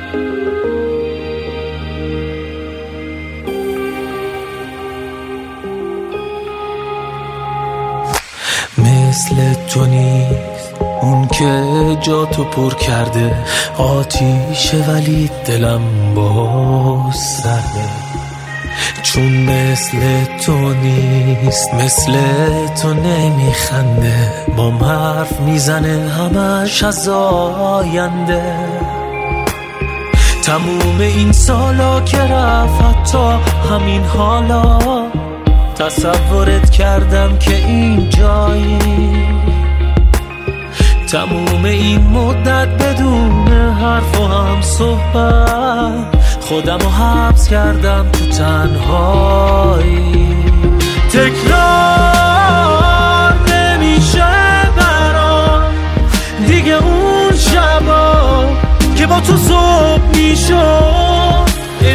مثل تو نیست اون که جا تو پر کرده آتیشه ولی دلم باز سرده، چون مثل تو نیست مثل تو نمیخنده بام حرف میزنه همش از آینده. تموم این سالا که رفت حتی همین حالا تصورت کردم که این جایی، تموم این مدت بدون حرف و هم صحبت خودمو حبس کردم تو تنهایی. تکرار نمیشه برام دیگه اون شبا که با تو صبح میشد،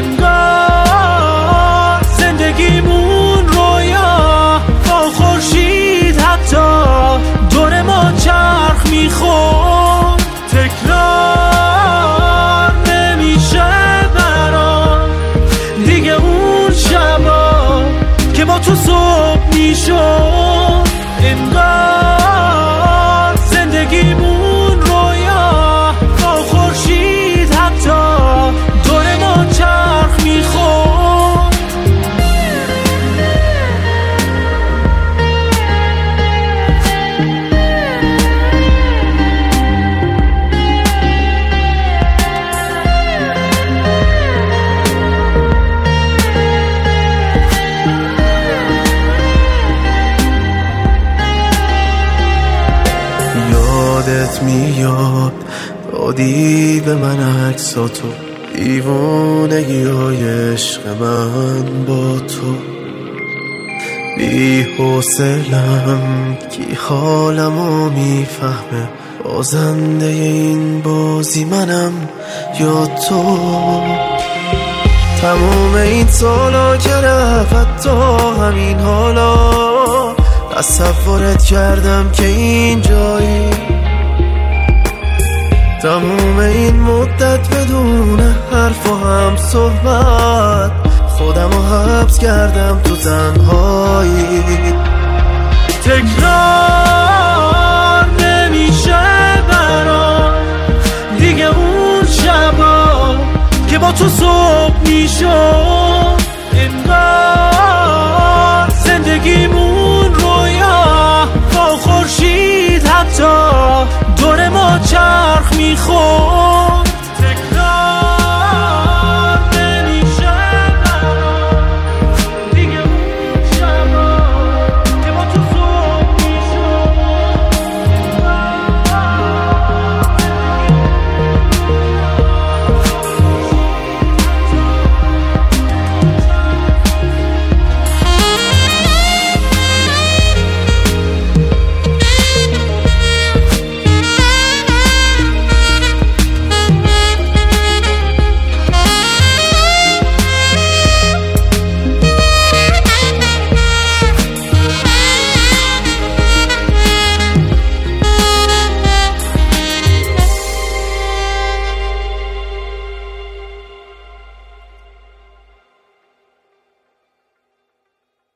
انگار زندگیمون رویا با خورشید حتی دور ما چرخ میخورد. تکرار نمیشه برام دیگه اون شبا که با تو صبح میشد، انگار زندگیمون رویا با خورشید حتی دور ما چرخ میخورد. یادت میاد دادی به من عکساتو، دیوانگی های عشق من با تو، بی حوصله‌ام کی حالمو میفهمه، بازنده این بازی منم یا تو. تموم این سالا که رفت تا همین حالا تصورت کردم که این جایی، تموم این مدت بدون حرف و هم صحبت خودمو حبس کردم تو تنهایی. تکرار نمیشه برام دیگه اون شبا که با تو صبح میشد، انگار زندگیمون رویا با خورشید حتی دور ما چرخ میخورد.